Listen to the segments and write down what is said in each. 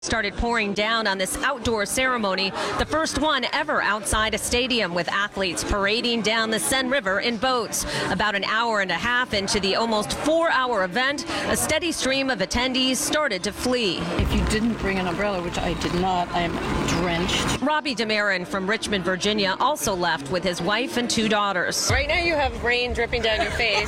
Started pouring down on this outdoor ceremony, the first one ever outside a stadium, with athletes parading down the Seine River in boats. About an hour and a half into the almost 4-hour event, a steady stream of attendees started to flee. If you didn't bring an umbrella, which I did not, I am drenched. Robbie DeMarin from Richmond, Virginia, also left with his wife and 2 daughters. Right now you have rain dripping down your face.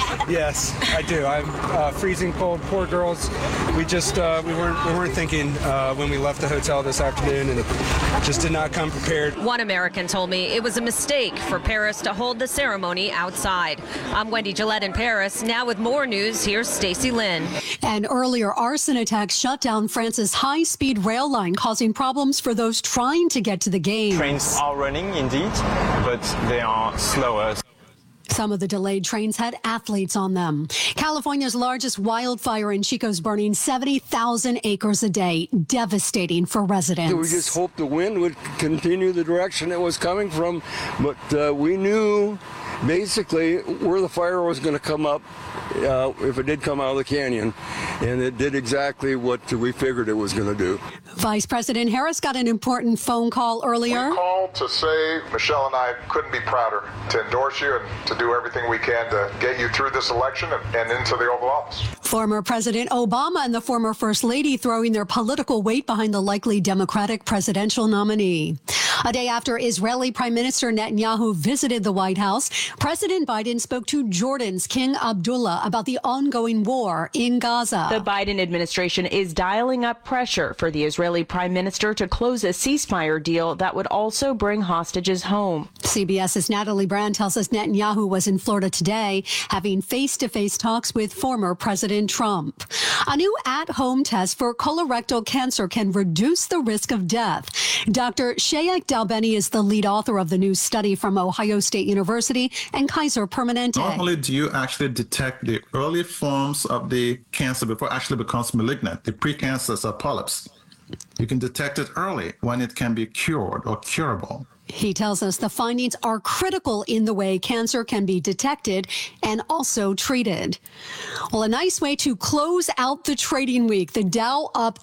Yes, I do. I'm freezing cold. Poor girls. We just we weren't thinking when we left the hotel this afternoon, and just did not come prepared. One American told me it was a mistake for Paris to hold the ceremony outside. I'm Wendy Gillette in Paris. Now with more news, here's Stacey Lynn. An earlier arson attack shut down France's high-speed rail line, causing problems for those trying to get to the game. Trains are running indeed, but they are slower. Some of the delayed trains had athletes on them. California's largest wildfire in Chico's burning 70,000 acres a day, devastating for residents. We just hoped the wind would continue the direction it was coming from, but we knew basically where the fire was going to come up if it did come out of the canyon, and it did exactly what we figured it was going to do. Vice President Harris got an important phone call earlier. We called to say Michelle and I couldn't be prouder to endorse you and to do everything we can to get you through this election and into the Oval Office. Former President Obama and the former First Lady throwing their political weight behind the likely Democratic presidential nominee. A day after Israeli Prime Minister Netanyahu visited the White House, President Biden spoke to Jordan's King Abdullah about the ongoing war in Gaza. The Biden administration is dialing up pressure for the Israeli Prime Minister to close a ceasefire deal that would also bring hostages home. CBS's Natalie Brand tells us Netanyahu was in Florida today, having face-to-face talks with former President Trump. A new at-home test for colorectal cancer can reduce the risk of death. Dr. Shayak Dalbeni is the lead author of the new study from Ohio State University and Kaiser Permanente. Not only do you actually detect the early forms of the cancer before it actually becomes malignant, the precancers or polyps, you can detect it early when it can be cured or curable. He tells us the findings are critical in the way cancer can be detected and also treated. Well, a nice way to close out the trading week. The Dow up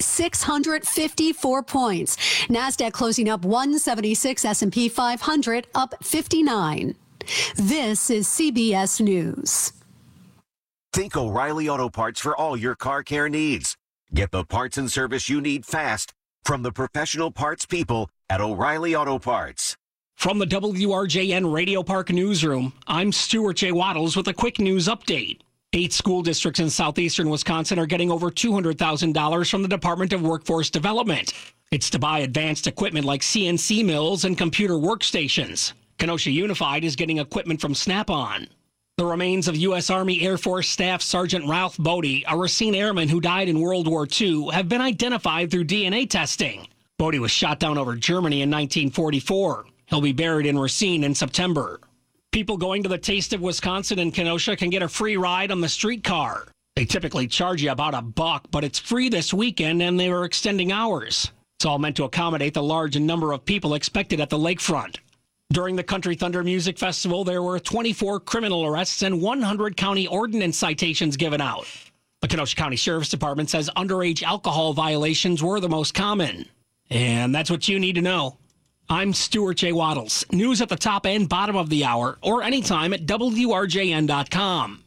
654 points. NASDAQ closing up 176, S&P 500 up 59. This is CBS News. Think O'Reilly Auto Parts for all your car care needs. Get the parts and service you need fast from the professional parts people at O'Reilly Auto Parts. From the WRJN Radio Park Newsroom, I'm Stuart J. Waddles with a quick news update. 8 school districts in southeastern Wisconsin are getting over $200,000 from the Department of Workforce Development. It's to buy advanced equipment like CNC mills and computer workstations. Kenosha Unified is getting equipment from Snap-on. The remains of U.S. Army Air Force Staff Sergeant Ralph Bodie, a Racine airman who died in World War II, have been identified through DNA testing. Bodie was shot down over Germany in 1944. He'll be buried in Racine in September. People going to the Taste of Wisconsin in Kenosha can get a free ride on the streetcar. They typically charge you about $1, but it's free this weekend and they are extending hours. It's all meant to accommodate the large number of people expected at the lakefront. During the Country Thunder Music Festival, there were 24 criminal arrests and 100 county ordinance citations given out. The Kenosha County Sheriff's Department says underage alcohol violations were the most common. And that's what you need to know. I'm Stuart J. Waddles. News at the top and bottom of the hour, or anytime at WRJN.com.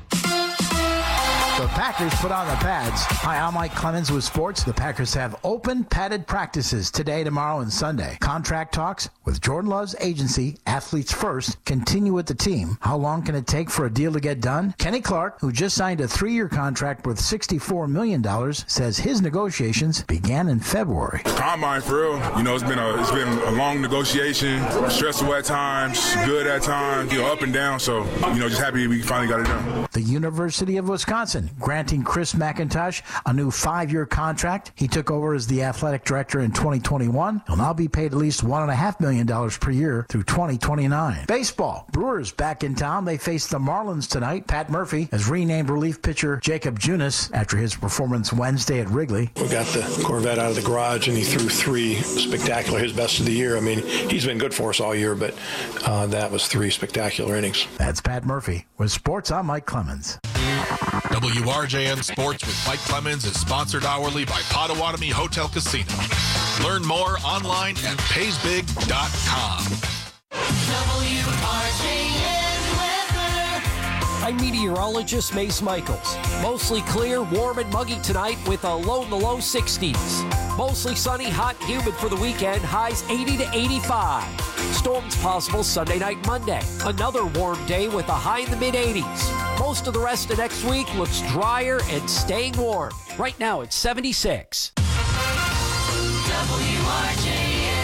The Packers put on the pads. Hi, I'm Mike Clemens with sports. The Packers have open padded practices today, tomorrow, and Sunday. Contract talks with Jordan Love's agency, Athletes First, continue with the team. How long can it take for a deal to get done? Kenny Clark, who just signed a 3-year contract worth $64 million, says his negotiations began in February. Combine, for real. You know, it's been a long negotiation, stressful at times, good at times, up and down. So, just happy we finally got it done. The University of Wisconsin granting Chris McIntosh a new 5-year contract. He took over as the athletic director in 2021. He'll now be paid at least $1.5 million per year through 2029. Baseball. Brewers back in town. They face the Marlins tonight. Pat Murphy has renamed relief pitcher Jacob Junis after his performance Wednesday at Wrigley. We got the Corvette out of the garage and he threw 3 spectacular, his best of the year. I mean, he's been good for us all year, but that was 3 spectacular innings. That's Pat Murphy. With sports, I'm Mike Clemens. WRJN Sports with Mike Clemens is sponsored hourly by Potawatomi Hotel Casino. Learn more online at paysbig.com. I'm meteorologist Mace Michaels. Mostly clear, warm and muggy tonight with a low in the low 60s. Mostly sunny, hot, humid for the weekend, highs 80 to 85. Storms possible Sunday night, Monday. Another warm day with a high in the mid-80s. Most of the rest of next week looks drier and staying warm. Right now it's 76. WRJN.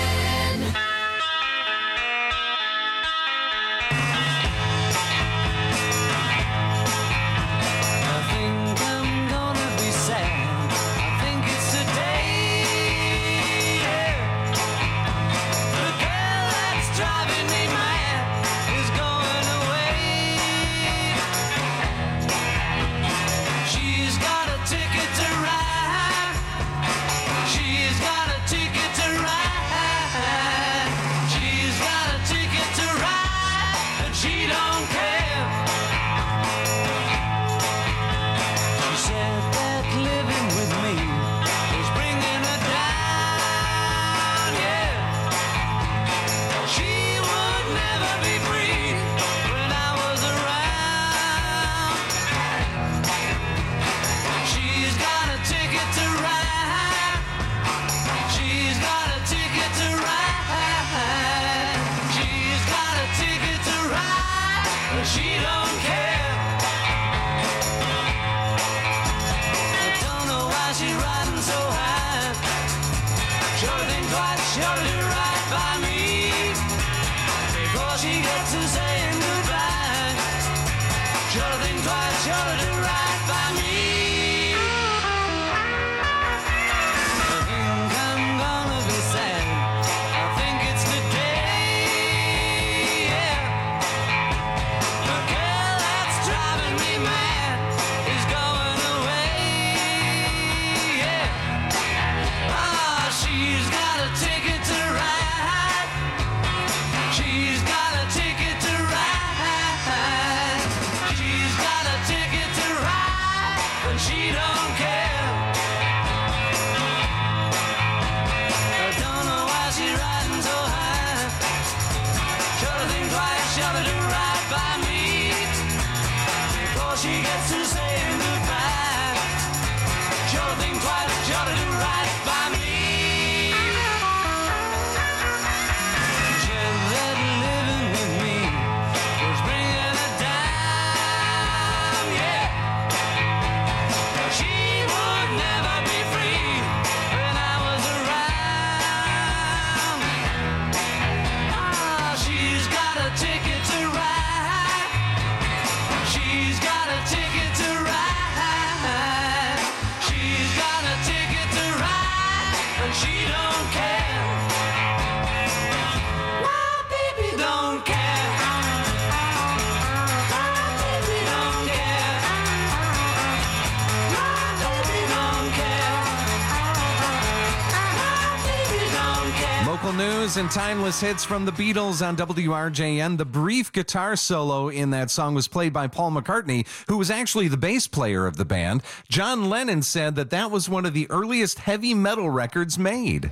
News and timeless hits from the Beatles on WRJN. The brief guitar solo in that song was played by Paul McCartney, who was actually the bass player of the band. John Lennon said that that was one of the earliest heavy metal records made.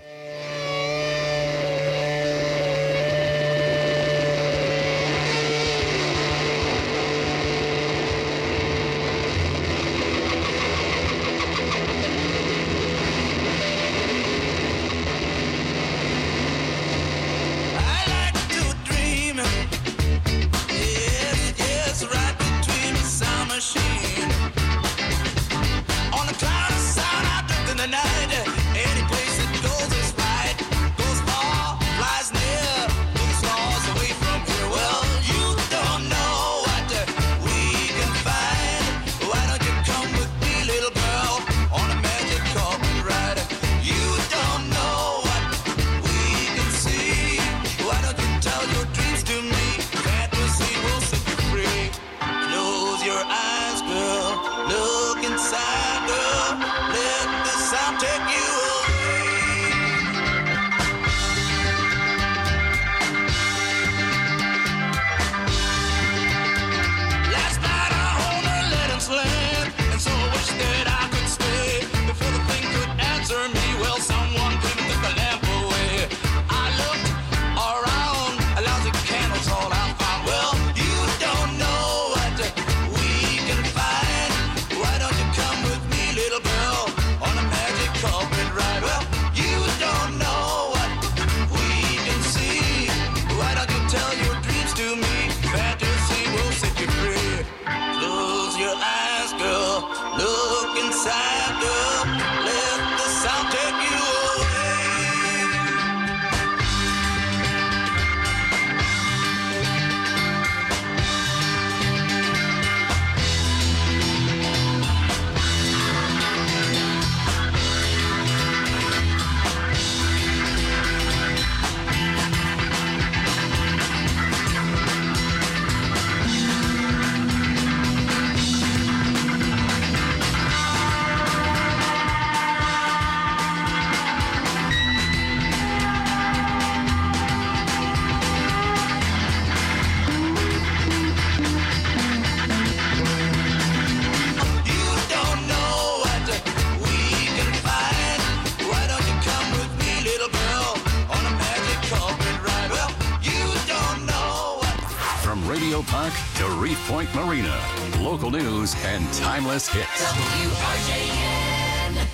On the cloud of sound, I drift in the night. Any place that goes is Revio Park to Reef Point Marina. Local news and timeless hits. WRJN.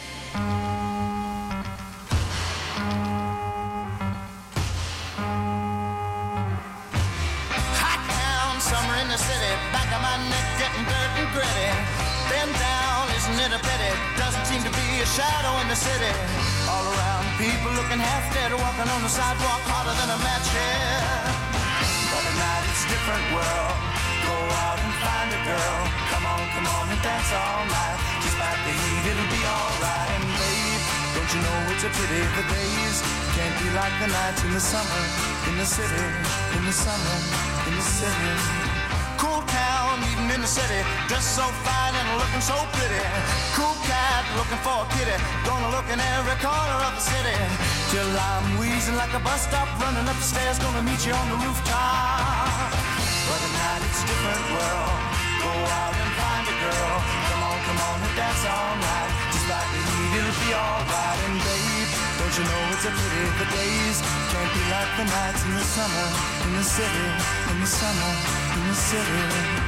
Hot town, summer in the city. Back of my neck getting dirt and gritty. Bend down, isn't it a pity? Doesn't seem to be a shadow in the city. All around, people looking half dead, walking on the sidewalk harder than a match here. But at night it's a different world. Go out and find a girl. Come on and dance all night. Despite the heat, it'll be alright. And babe, don't you know it's a pity the days can't be like the nights in the summer, in the city, in the summer, in the city. Cool town, even in the city, dressed so fine and looking so pretty. Cool cat, looking for a kitty, gonna look in every corner of the city. Till I'm wheezing like a bus stop, running up the stairs, gonna meet you on the rooftop. But at night it's a different world. Go out and find a girl. Come on and dance all night. Just like the heat, it'll be alright. And babe, don't you know it's a pity the days can't be like the nights in the summer, in the city, in the summer, in the city.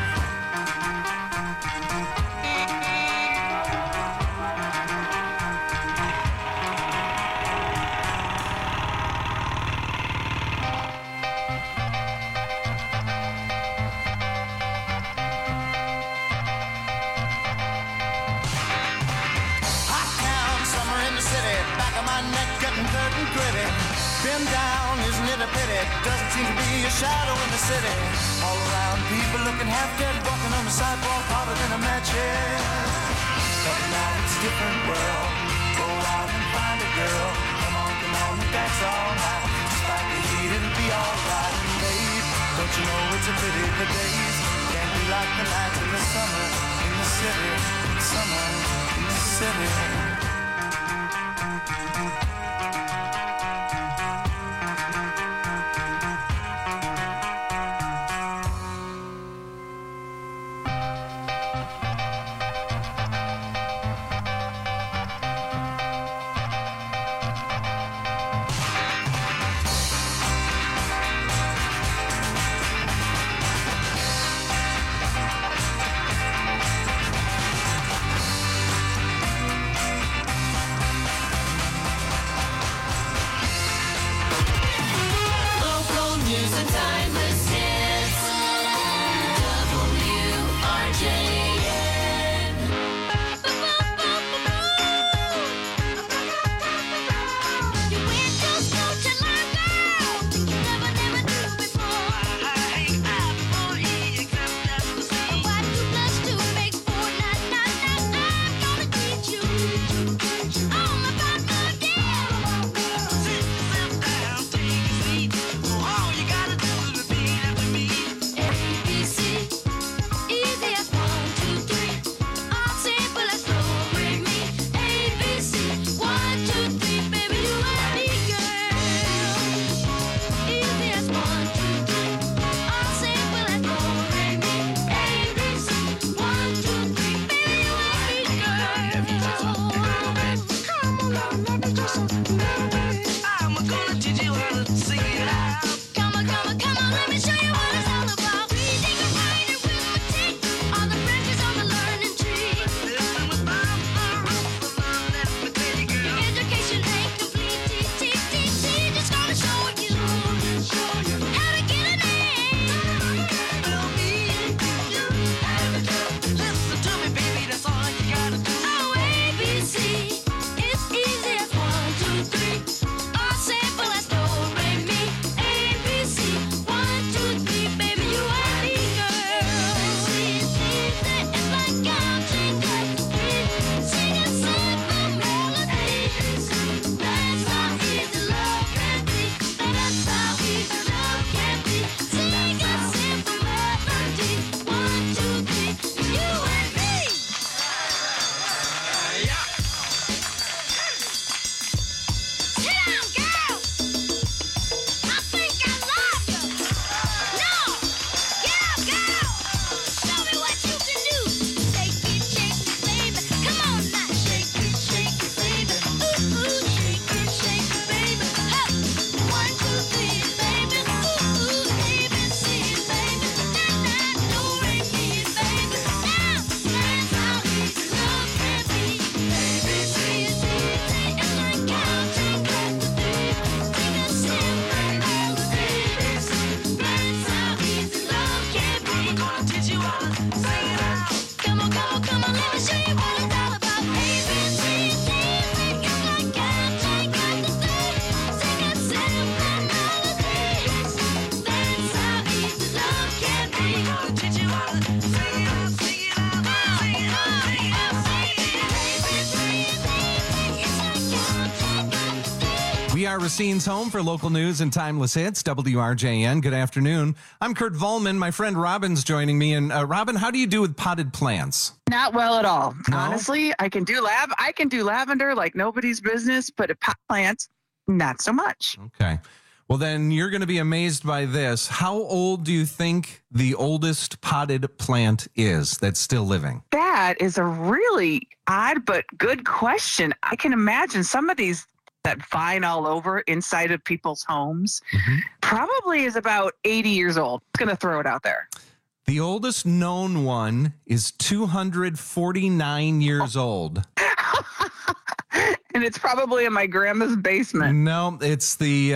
Been down, isn't it a pity? Doesn't seem to be a shadow in the city. All around, people looking half dead, walking on the sidewalk harder than a match here. But now it's a different world. Go out and find a girl. Come on and dance all night. Despite the heat, it'll be alright. And babe, don't you know it's a pity the days can't be like the nights in the summer, in the city, summer, in the city. We are Racine's home for local news and timeless hits, WRJN. Good afternoon. I'm Kurt Volman. My friend Robin's joining me. And Robin, how do you do with potted plants? Not well at all. No? Honestly, I can do lavender like nobody's business, but pot plants, not so much. Okay. Well, then you're going to be amazed by this. How old do you think the oldest potted plant is that's still living? That is a really odd but good question. I can imagine some of these that vine all over inside of people's homes probably is about 80 years old. I'm going to throw it out there. The oldest known one is 249 years old. And it's probably in my grandma's basement. No, it's the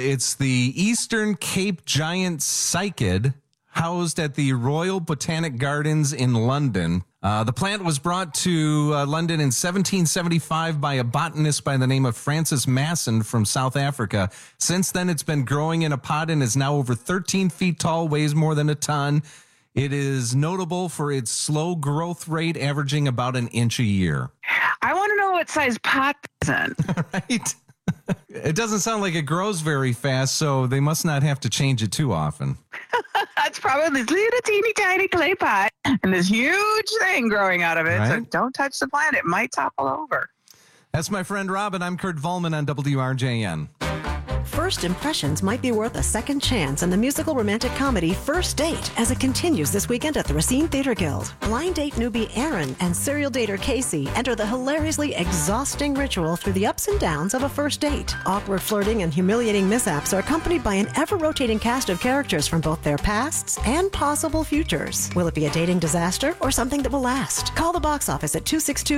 Eastern Cape giant cycad housed at the Royal Botanic Gardens in London. The plant was brought to London in 1775 by a botanist by the name of Francis Masson from South Africa. Since then, it's been growing in a pot and is now over 13 feet tall, weighs more than a ton. It is notable for its slow growth rate, averaging about an inch a year. I want to know what size pot it's in. Right? It doesn't sound like it grows very fast, so they must not have to change it too often. That's probably this little teeny tiny clay pot and this huge thing growing out of it. Right? So don't touch the plant. It might topple over. That's my friend Robin. I'm Kurt Volman on WRJN. First impressions might be worth a second chance in the musical romantic comedy First Date as it continues this weekend at the Racine Theater Guild. Blind date newbie Aaron and serial dater Casey enter the hilariously exhausting ritual through the ups and downs of a first date. Awkward flirting and humiliating mishaps are accompanied by an ever-rotating cast of characters from both their pasts and possible futures. Will it be a dating disaster or something that will last? Call the box office at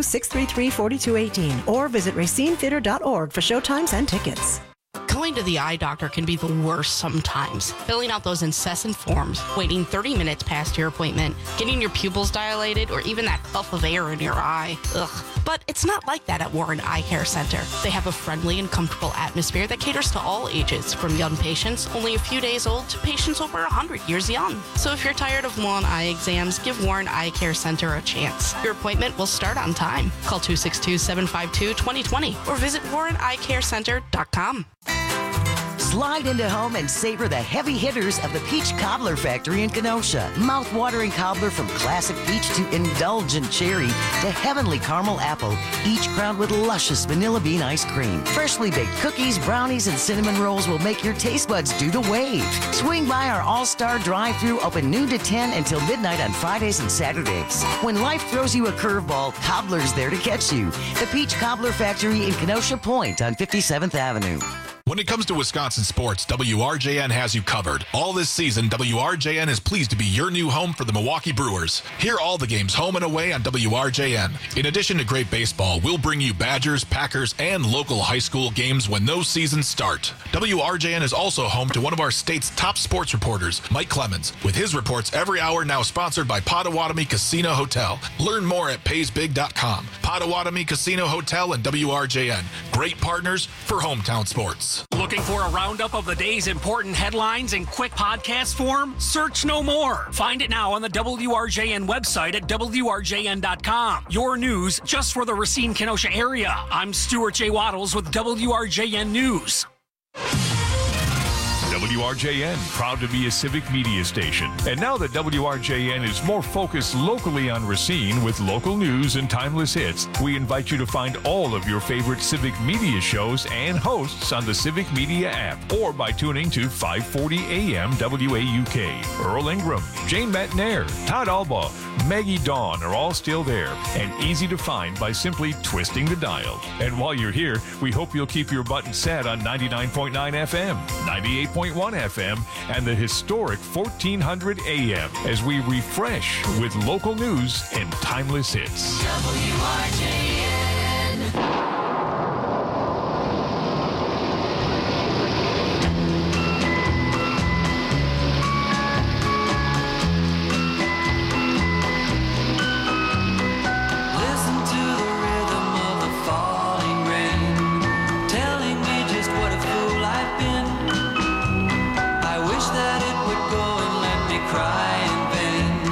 262-633-4218 or visit racinetheater.org for showtimes and tickets. Going to the eye doctor can be the worst sometimes. Filling out those incessant forms, waiting 30 minutes past your appointment, getting your pupils dilated, or even that puff of air in your eye. Ugh. But it's not like that at Warren Eye Care Center. They have a friendly and comfortable atmosphere that caters to all ages, from young patients only a few days old to patients over 100 years young. So if you're tired of long eye exams, give Warren Eye Care Center a chance. Your appointment will start on time. Call 262-752-2020 or visit warreneyecarecenter.com. Slide into home and savor the heavy hitters of the Peach Cobbler Factory in Kenosha. Mouth-watering cobbler from classic peach to indulgent cherry to heavenly caramel apple, each crowned with luscious vanilla bean ice cream. Freshly baked cookies, brownies, and cinnamon rolls will make your taste buds do the wave. Swing by our all-star drive-thru open noon to 10 until midnight on Fridays and Saturdays. When life throws you a curveball, Cobbler's there to catch you. The Peach Cobbler Factory in Kenosha Point on 57th Avenue. When it comes to Wisconsin sports, WRJN has you covered. All this season, WRJN is pleased to be your new home for the Milwaukee Brewers. Hear all the games home and away on WRJN. In addition to great baseball, we'll bring you Badgers, Packers, and local high school games when those seasons start. WRJN is also home to one of our state's top sports reporters, Mike Clemens, with his reports every hour, now sponsored by Potawatomi Casino Hotel. Learn more at paysbig.com. Potawatomi Casino Hotel and WRJN. Great partners for hometown sports. Looking for a roundup of the day's important headlines in quick podcast form? Search no more. Find it now on the WRJN website at WRJN.com. Your news just for the Racine-Kenosha area. I'm Stuart J. Waddles with WRJN News. WRJN, proud to be a civic media station. And now that WRJN is more focused locally on Racine with local news and timeless hits, we invite you to find all of your favorite civic media shows and hosts on the Civic Media app or by tuning to 540 AM WAUK. Earl Ingram, Jane Matnair, Todd Albaugh, Maggie Dawn are all still there and easy to find by simply twisting the dial. And while you're here, we hope you'll keep your button set on 99.9 FM, 98.1 FM, and the historic 1400 AM as we refresh with local news and timeless hits. WRJN.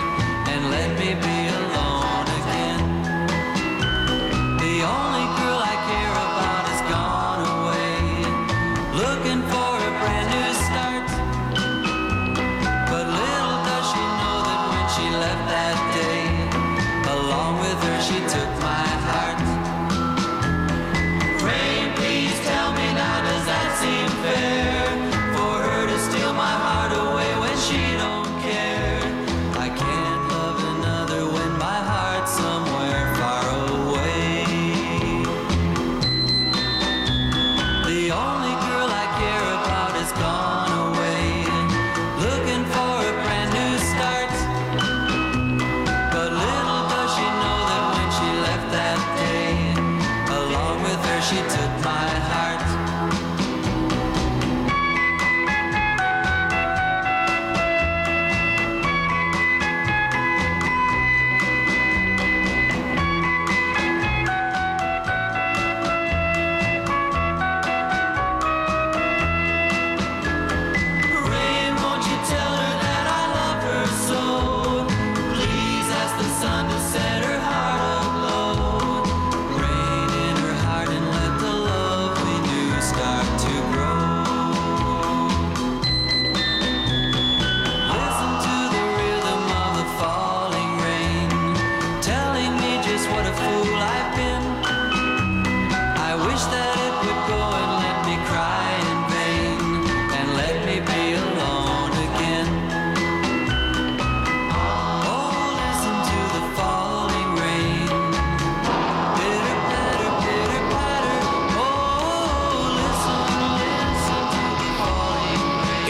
The only girl I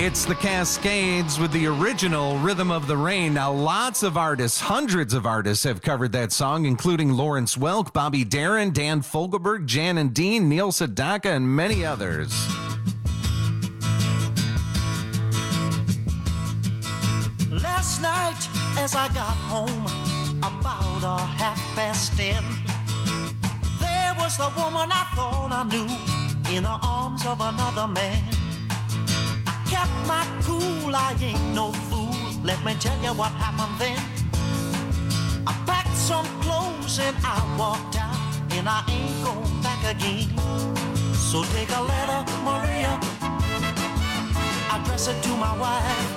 It's the Cascades with the original Rhythm of the Rain. Now, lots of artists, hundreds of artists have covered that song, including Lawrence Welk, Bobby Darin, Dan Fogelberg, Jan and Dean, Neil Sedaka, and many others. Last night as I got home about 10:30, there was the woman I thought I knew in the arms of another man. I kept my cool, I ain't no fool. Let me tell you what happened then. I packed some clothes and I walked out, and I ain't going back again. So take a letter, Maria, address it to my wife.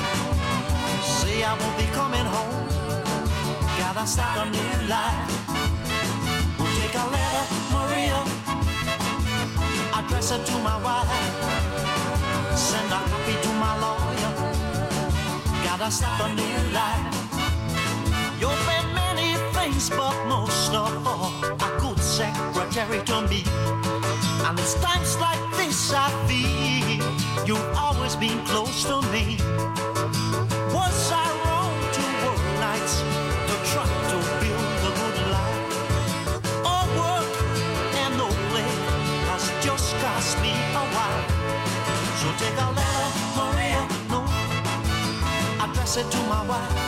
Say I won't be coming home, gotta start a new life. We'll take a letter, Maria, address it to my wife. Send a copy to my lawyer, gotta start a new life. You've been many things, but most of all, a good secretary to me. And it's times like this I feel you've always been close to me. Was I wrong to work nights to try to build a good life? All work and no play has just cost me a while. So take a letter, Maria, no, address it to my wife.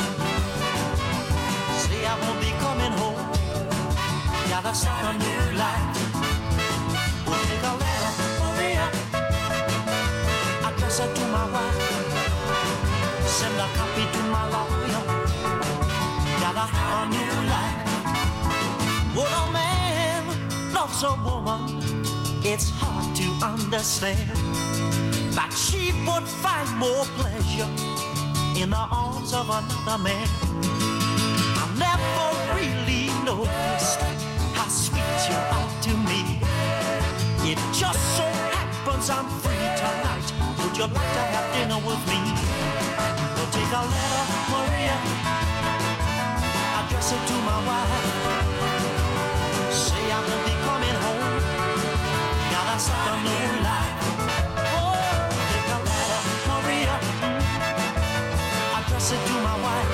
Say I won't be coming home, gotta start a new life. We'll take a letter, Maria, address it to my wife. Send a copy to my lawyer, gotta have a new life. When a man loves a woman, it's hard to understand that she would find more pleasure in the arms of another man. I never really noticed how sweet you are to me. It just so happens I'm free tonight. Would you like to have dinner with me? We'll take a letter, Maria, address it to my wife. Say I won't be coming home, gotta start a new life. Oh, take a letter, Maria, address it to my wife.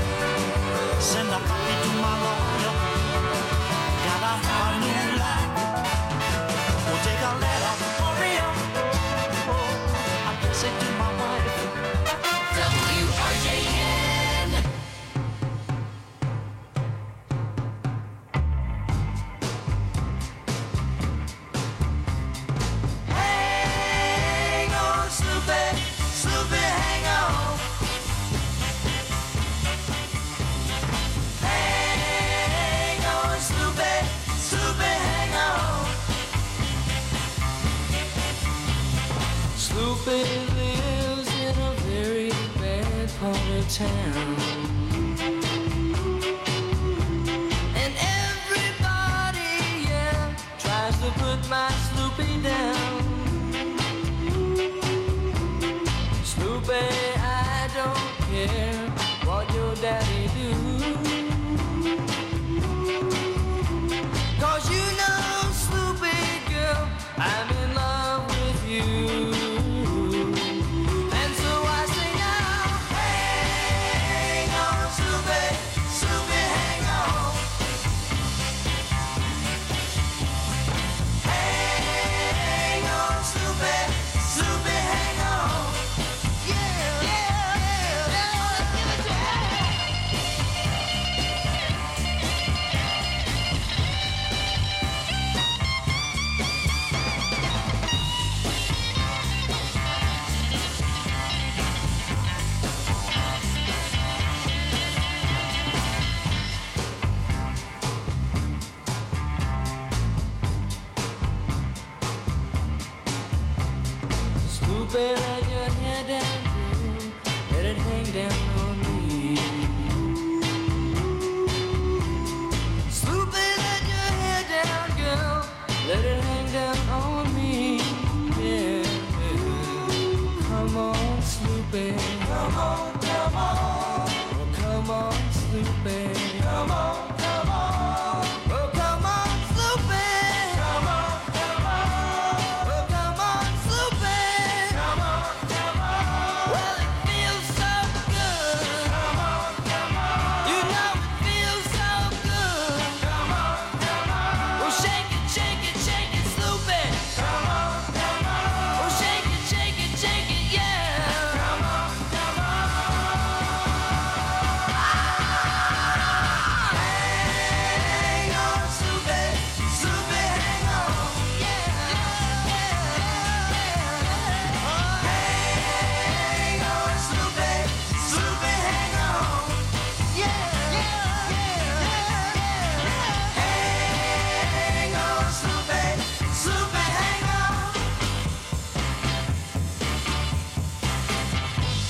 Send a copy to my lawyer, gotta have a new life. We'll take a letter, Maria, address it to my wife. WRJN. Hang on, Snoopy, Snoopy, hang on. Hang on, Snoopy, Snoopy, hang on. Snoopy lives in a very bad part of town, and everybody, yeah, tries to put my Snoopy down. Snoopy, I don't care what your daddy do, 'cause you know, Snoopy girl, I'm in love with you. And so I sing out, hang on, Snoopy, Snoopy, hang on. Hang on, Snoopy, Snoopy, hang on. Yeah, yeah, yeah, yeah, give it to Snoopy, let your hair down, girl. Let it hang down on me. Snoopy, let your hair down, girl. Let it hang down on me. Yeah. Come on, Snoopy. Come on, come on. Oh, come on, Snoopy. Come on, come on. Oh, come on, Snoopy. Come on, come on. Oh, come on, Snoopy. Come on, come on.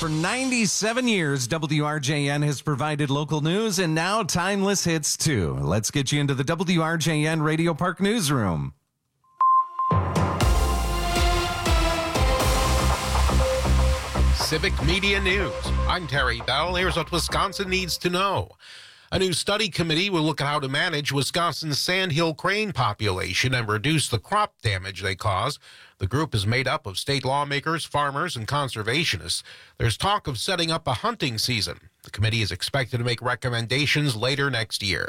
For 97 years, WRJN has provided local news and now timeless hits too. Let's get you into the WRJN Radio Park newsroom. Civic Media News. I'm Terry Bell. Here's what Wisconsin needs to know. A new study committee will look at how to manage Wisconsin's sandhill crane population and reduce the crop damage they cause. The group is made up of state lawmakers, farmers, and conservationists. There's talk of setting up a hunting season. The committee is expected to make recommendations later next year.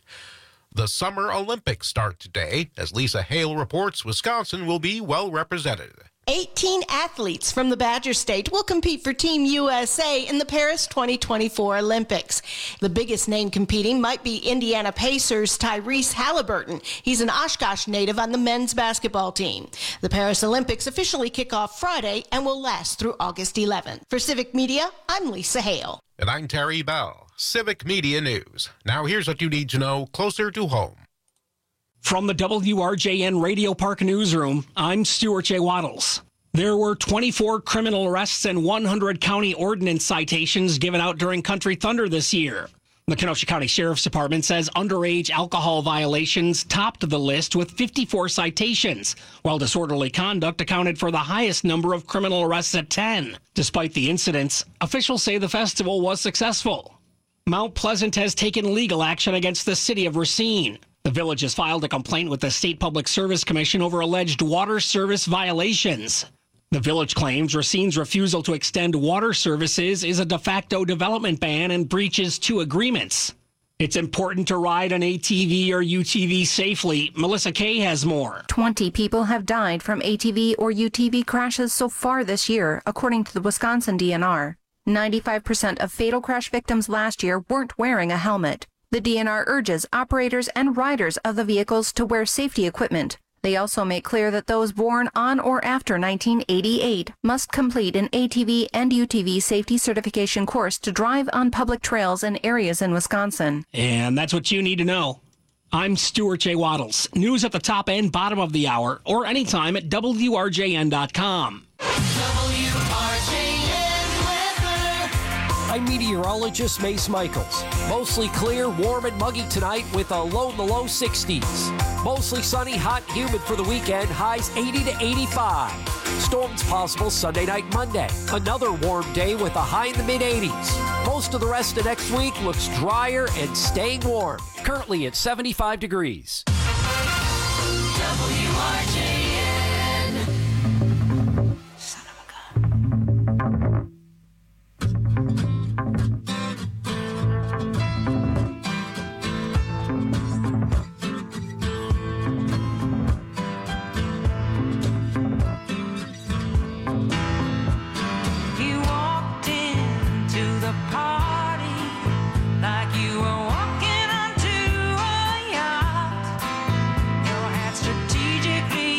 The Summer Olympics start today. As Lisa Hale reports, Wisconsin will be well represented. 18 athletes from the Badger State will compete for Team USA in the Paris 2024 Olympics. The biggest name competing might be Indiana Pacers' Tyrese Halliburton. He's an Oshkosh native on the men's basketball team. The Paris Olympics officially kick off Friday and will last through August 11th. For Civic Media, I'm Lisa Hale. And I'm Terry Bell. Civic Media News. Now here's what you need to know closer to home. From the WRJN Radio Park newsroom, I'm Stuart J. Waddles. There were 24 criminal arrests and 100 county ordinance citations given out during Country Thunder this year. The Kenosha County Sheriff's Department says underage alcohol violations topped the list with 54 citations, while disorderly conduct accounted for the highest number of criminal arrests at 10. Despite the incidents, officials say the festival was successful. Mount Pleasant has taken legal action against the city of Racine. The village has filed a complaint with the State Public Service Commission over alleged water service violations. The village claims Racine's refusal to extend water services is a de facto development ban and breaches two agreements. It's important to ride an ATV or UTV safely. Melissa Kay has more. 20 people have died from ATV or UTV crashes so far this year, according to the Wisconsin DNR. 95% of fatal crash victims last year weren't wearing a helmet. The DNR urges operators and riders of the vehicles to wear safety equipment. They also make clear that those born on or after 1988 must complete an ATV and UTV safety certification course to drive on public trails and areas in Wisconsin. And that's what you need to know. I'm Stuart J. Waddles. News at the top and bottom of the hour or anytime at WRJN.com. I'm meteorologist Mace Michaels. Mostly clear, warm, and muggy tonight with a low in the low 60s. Mostly sunny, hot, humid for the weekend, highs 80 to 85. Storms possible Sunday night, Monday. Another warm day with a high in the mid-80s. Most of the rest of next week looks drier and staying warm. Currently at 75 degrees. Strategically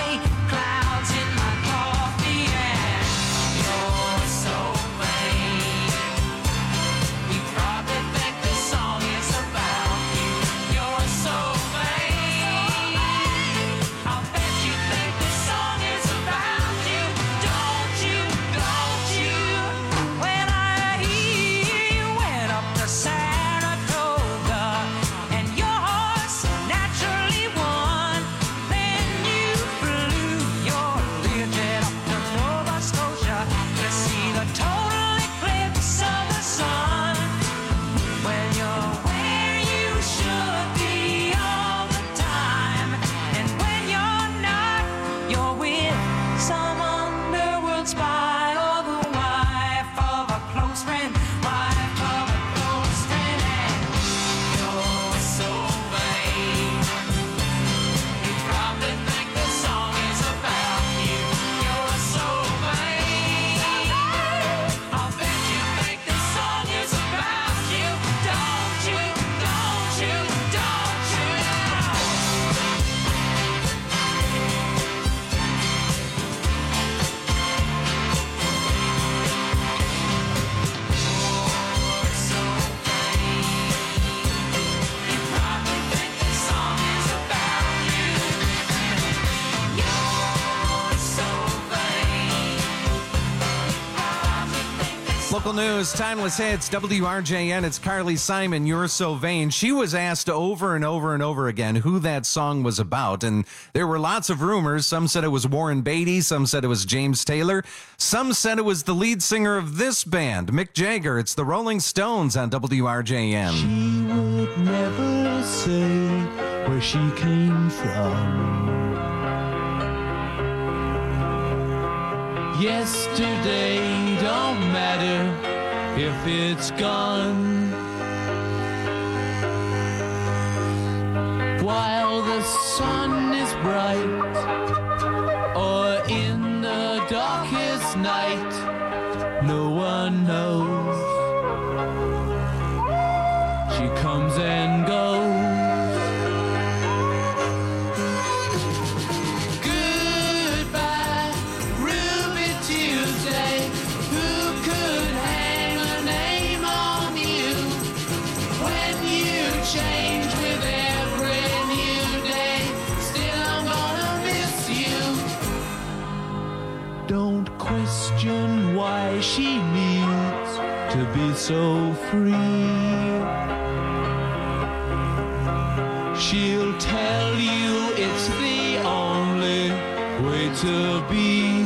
gray clouds in my coffee, and you're so vain. You probably think this song is about you. You're so vain. I'll bet you think this song is about you. Don't you? Don't you? When I hear you went up to Saratoga and your horse naturally won, then you flew your Learjet up to Nova Scotia to see the total eclipse of the sun. When you're where you should be all the time, and when you're not, you're with some underworld spy or the wife of a close friend, wife of a close friend, and you're so vain. You probably think the song is about you. You're so vain. I'll bet you think the song is about you. Don't you? Don't you? Don't you? Local news, timeless hits, WRJN, it's Carly Simon, You're So Vain. She was asked over and over and over again who that song was about, and there were lots of rumors. Some said it was Warren Beatty, some said it was James Taylor, some said it was the lead singer of this band, Mick Jagger. It's the Rolling Stones on WRJN. She would never say where she came from. Yesterday don't matter if it's gone. While the sun is bright or in the darkest night, no one knows. She comes and goes. Goodbye, Ruby Tuesday. Who could hang a name on you when you change with every new day? Still, I'm gonna miss you. Don't question why she needs to be so free. She'll tell you it's the only way to be.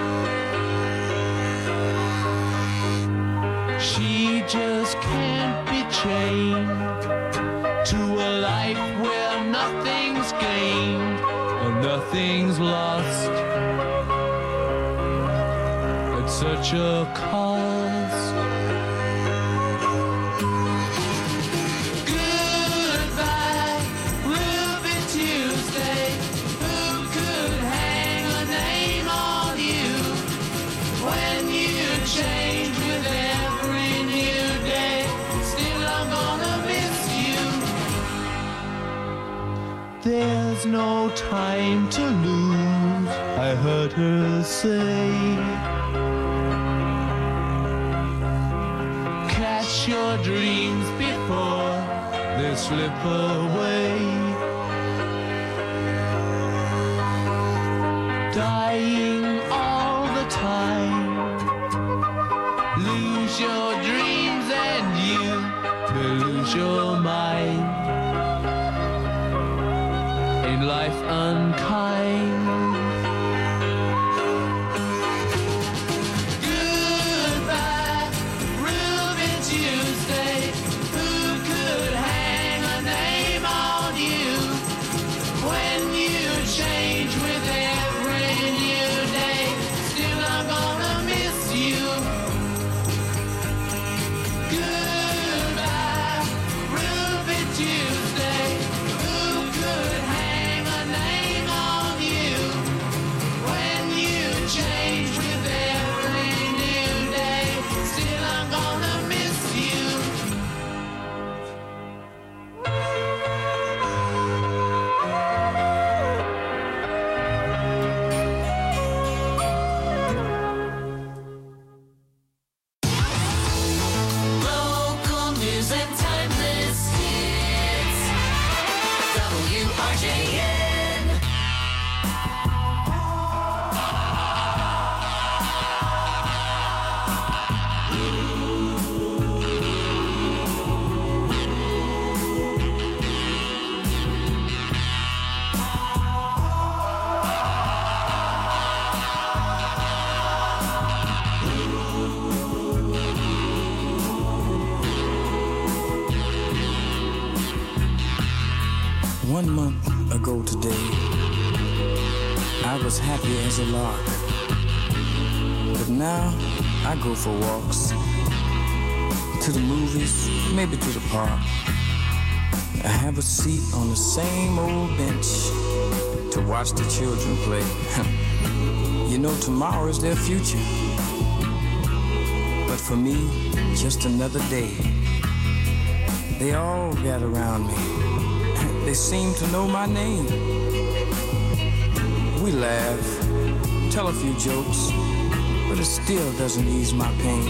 She just can't be chained to a life where nothing's gained or nothing's lost at such a cost. Goodbye, Ruby Tuesday. Who could hang a name on you when you change with every new day? Still, I'm gonna miss you. There's no time to lose, I heard her say. Catch your dreams before they slip away. Dying all the time. Lose your dreams and you will lose your mind. Ain't life unkind? Goodbye, Ruby Tuesday. Who could hang a name on you when you change with every new 1 month ago today, I was happy as a lark. But now I go for walks, to the movies, maybe to the park. I have a seat on the same old bench to watch the children play. You know, tomorrow is their future. But for me, just another day. They all gather around me. They seem to know my name. We laugh, tell a few jokes, but it still doesn't ease my pain.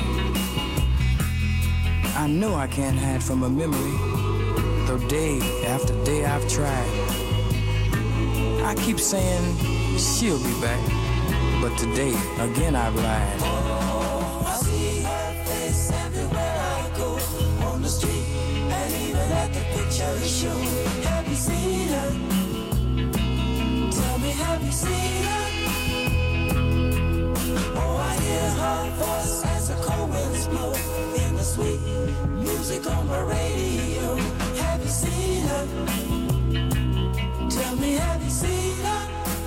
I know I can't hide from a memory, though day after day I've tried. I keep saying she'll be back, but today again I've lied. I see her face everywhere I go, on the street and even at the picture show. Have you seen her? Tell me, have you seen her? Oh, I hear her voice as the cold winds blow in the sweet music on my radio. Have you seen her? Tell me, have you seen her?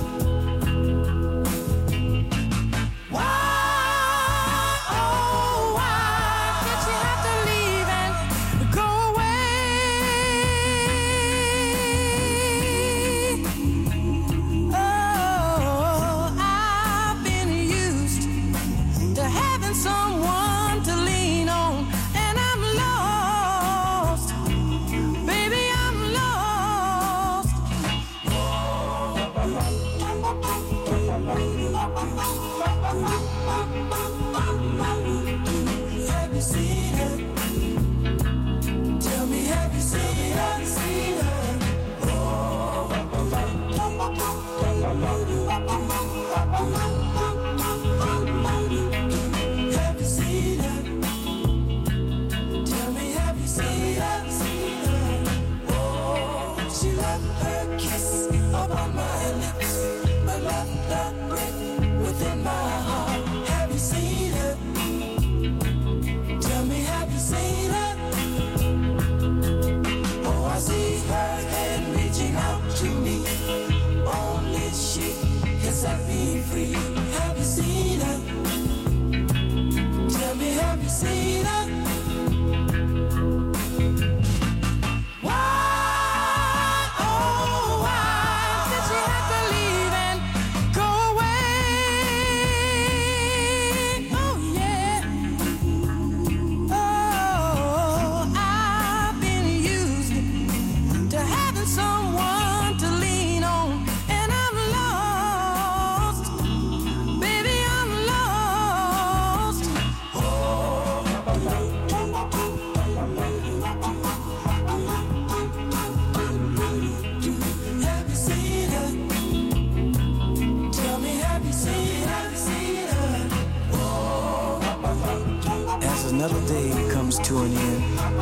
Another day comes to an end.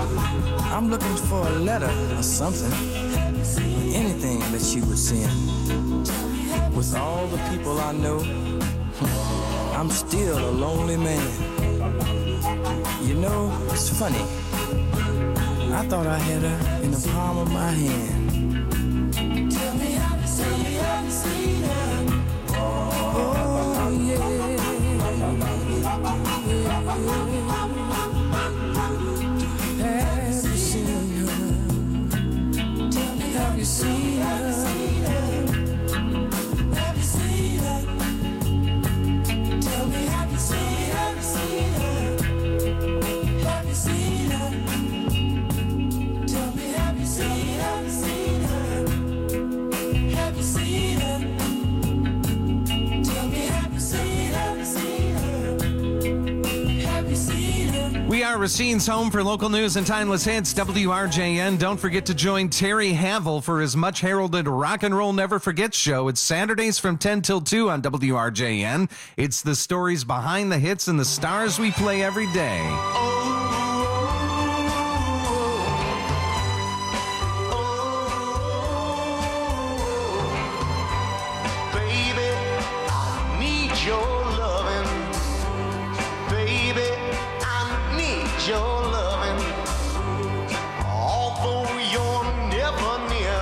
I'm looking for a letter or something, anything that she would send. With all the people I know, I'm still a lonely man. You know, it's funny. I thought I had her in the palm of my hand. Tell me, have you seen her? Oh, yeah. Have you seen her? Have you seen her? Have you seen her? Tell me, have you seen her? Have you seen her? Tell me, have you seen her? are Racine's home for local news and timeless hits, WRJN. Don't forget to join Terry Havel for his much heralded Rock and Roll Never Forgets show. It's Saturdays from 10 till 2 on WRJN. It's the stories behind the hits and the stars we play every day. Baby, I need your loving. Baby, I need your loving. Although you're never near,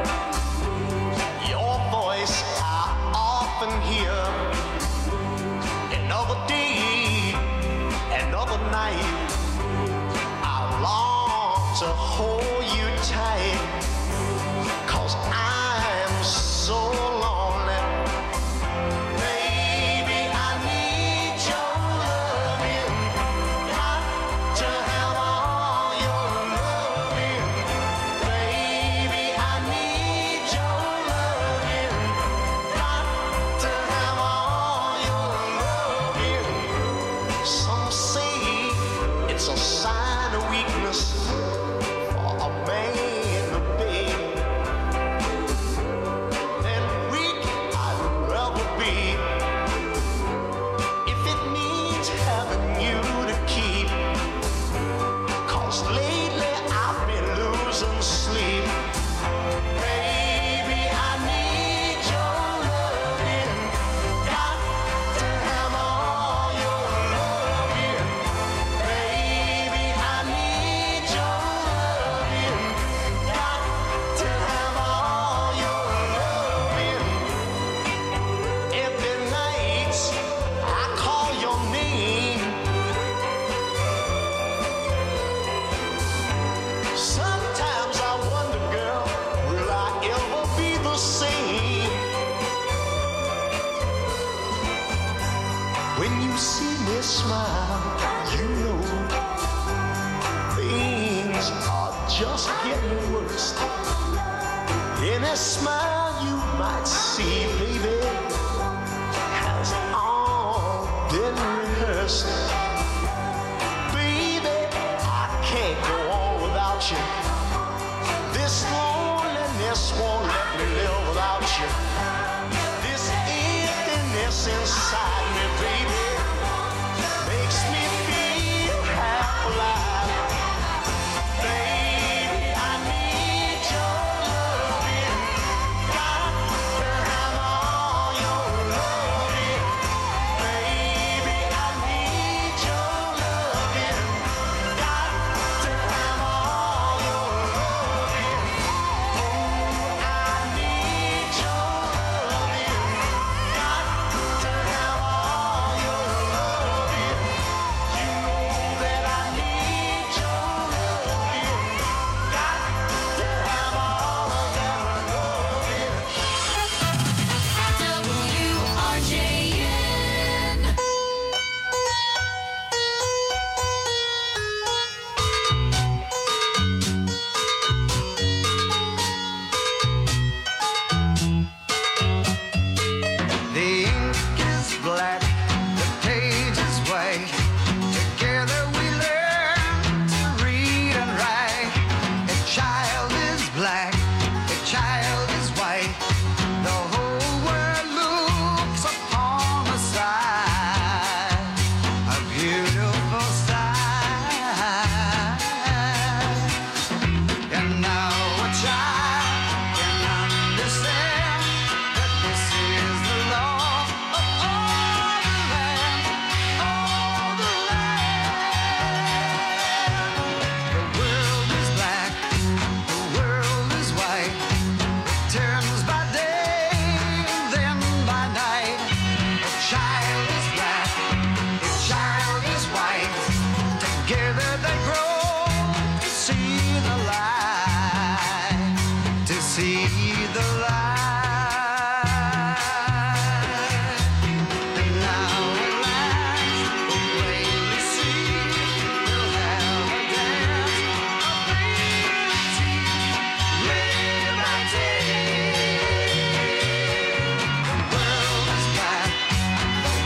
your voice I often hear. Another day, another night, I long to hold you tight. 'Cause I'm so lonely. Baby, I need your loving. Got to have all your loving. Baby, I need your loving. Got to have all your loving. Some say it's a sign of weakness for a man to beg. And weak I'd rather be if it means having you to keep. 'Cause lately I've been losing sleep. Baby, I need your loving. Got to have all your loving. Baby, I need your loving. Got to have all your loving. Every night I call your name. Sometimes I wonder, girl, will I ever be the same? When you see me smile, you know things are just getting worse. Any smile you might see, baby, has all been rehearsed. Baby, I can't go on without you. This loneliness won't let me live without you. This emptiness inside me, baby, makes me feel half alive. Baby, I need your loving. Got to have all your loving. Baby, I need your loving. Got to have all your loving. Oh, I need your loving. Got to have all your loving. You know that I need your loving. Got to have all of that loving. WRJN. The ink is black, the page is white. Together we learn to read and write. A child is black, a child is white. The whole world looks upon a sight, a beautiful sight. And now a child can understand that this is the law of all the land, all the land. The world is black, the world is white. It turns by day, then by night. A child is black, a child is white. Together they grow to see the light, to see the light. And now at last, we plainly see we'll have a dance of liberty, liberty. The world is black, the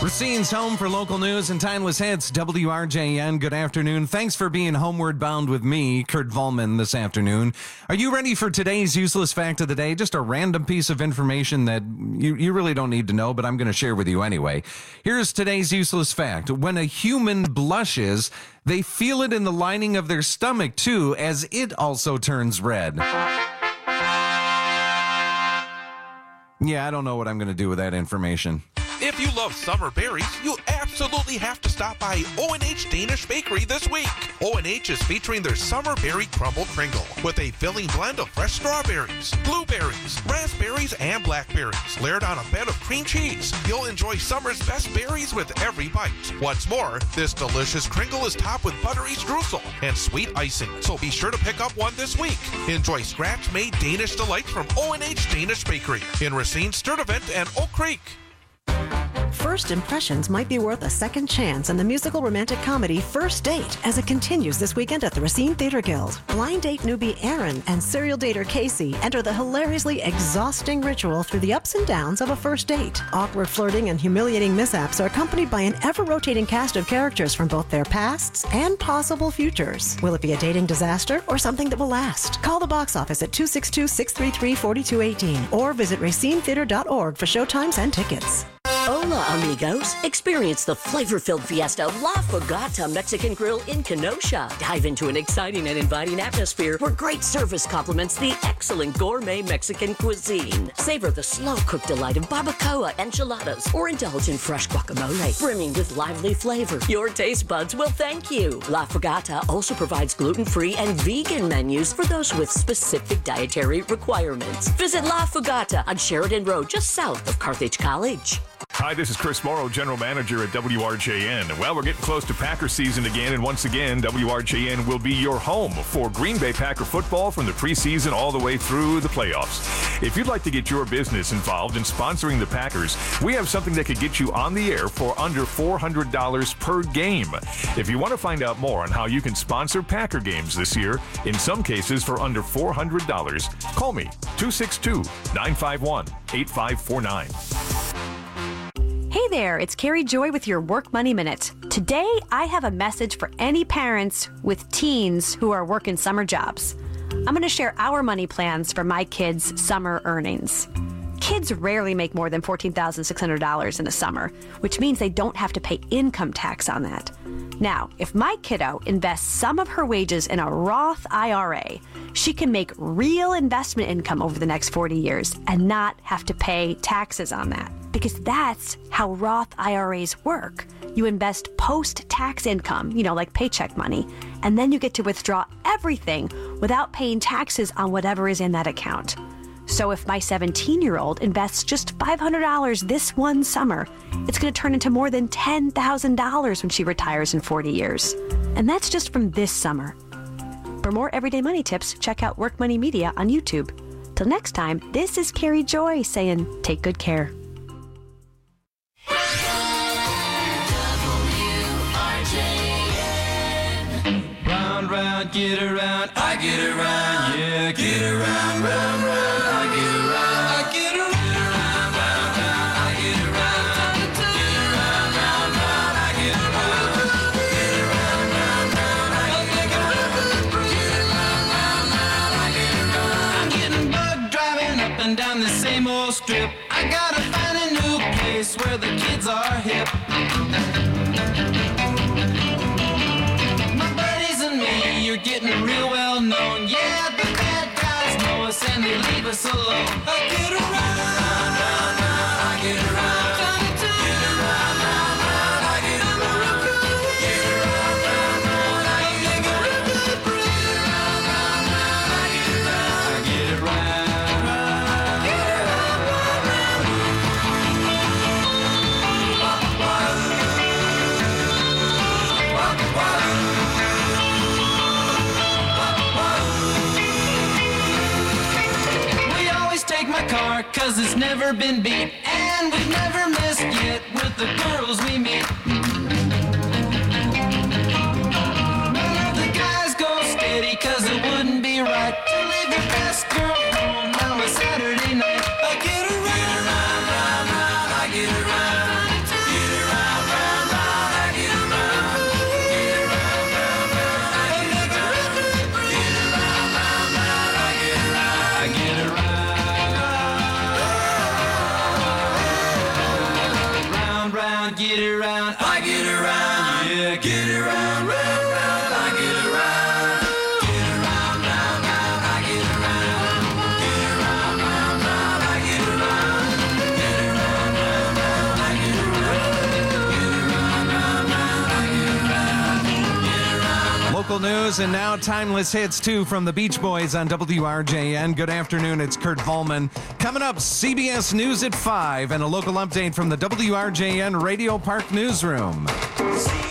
Racine's home for local news and timeless hits. WRJN, good afternoon. Thanks for being homeward bound with me, Kurt Volman, this afternoon. Are you ready for today's useless fact of the day? Just a random piece of information that you really don't need to know, but I'm going to share with you anyway. Here's today's useless fact. When a human blushes, they feel it in the lining of their stomach, too, as it also turns red. Yeah, I don't know what I'm going to do with that information. If you love summer berries, you absolutely have to stop by O&H Danish Bakery this week. O&H is featuring their Summer Berry Crumble Kringle with a filling blend of fresh strawberries, blueberries, raspberries, and blackberries, layered on a bed of cream cheese. You'll enjoy summer's best berries with every bite. What's more, this delicious Kringle is topped with buttery streusel and sweet icing, so be sure to pick up one this week. Enjoy scratch-made Danish delights from O&H Danish Bakery in Racine, Sturtevant, and Oak Creek. First impressions might be worth a second chance in the musical romantic comedy First Date as it continues this weekend at the Racine Theater Guild. Blind date newbie Aaron and serial dater Casey enter the hilariously exhausting ritual through the ups and downs of a first date. Awkward flirting and humiliating mishaps are accompanied by an ever-rotating cast of characters from both their pasts and possible futures. Will it be a dating disaster or something that will last? Call the box office at 262-633-4218 or visit racinetheater.org for showtimes and tickets. Hola, amigos. Experience the flavor-filled fiesta of La Fogata Mexican Grill in Kenosha. Dive into an exciting and inviting atmosphere where great service complements the excellent gourmet Mexican cuisine. Savor the slow-cooked delight of barbacoa, enchiladas, or indulge in fresh guacamole, brimming with lively flavor. Your taste buds will thank you. La Fogata also provides gluten-free and vegan menus for those with specific dietary requirements. Visit La Fogata on Sheridan Road, just south of Carthage College. Hi, this is Chris Morrow, General Manager at WRJN. Well, we're getting close to Packer season again, and once again, WRJN will be your home for Green Bay Packer football from the preseason all the way through the playoffs. If you'd like to get your business involved in sponsoring the Packers, we have something that could get you on the air for under $400 per game. If you want to find out more on how you can sponsor Packer games this year, in some cases for under $400, call me, 262-951-8549. Hey there, it's Carrie Joy with your Work Money Minute. Today, I have a message for any parents with teens who are working summer jobs. I'm going to share our money plans for my kids' summer earnings. Kids rarely make more than $14,600 in a summer, which means they don't have to pay income tax on that. Now, if my kiddo invests some of her wages in a Roth IRA, she can make real investment income over the next 40 years and not have to pay taxes on that. Because that's how Roth IRAs work. You invest post-tax income, like paycheck money, and then you get to withdraw everything without paying taxes on whatever is in that account. So if my 17-year-old invests just $500 this one summer, it's going to turn into more than $10,000 when she retires in 40 years. And that's just from this summer. For more everyday money tips, check out Work Money Media on YouTube. Till next time, this is Carrie Joy saying, take good care. Round, round, get around, I get around, yeah, get around, round, round, I get around, I get around, round, round, round, I get around, get around, round, round, I get around, get around, round, round, I get around, get around, round, round, I get around. I'm getting bugged driving up and down the same old strip. I gotta find a new place where the kids are hip. You're getting real well known. Yeah, the bad guys know us and they leave us alone. I get around, round, round, I get around. Get around, round, round, I get around. Get around, round, round, I get around. Get around, round, round, I get around. I get around, get around, take my car, cause it's never been beat, and we've never missed yet with the girls we meet. None of the guys go steady, cause it wouldn't be right to leave your best girl home on a Saturday night. I get around, round, round, I get around, get around. around, get around, I get around, yeah, get around, round, round, I get around. Get around, round, round, I get around. Get around, round, round, I get around. Get around, round, round, I get around. Get around, round, round, I get around. Get around. Local news and now timeless hits, too, from the Beach Boys on WRJN. Good afternoon, it's Kurt Volman. Coming up, CBS News at 5 and a local update from the WRJN Radio Park Newsroom.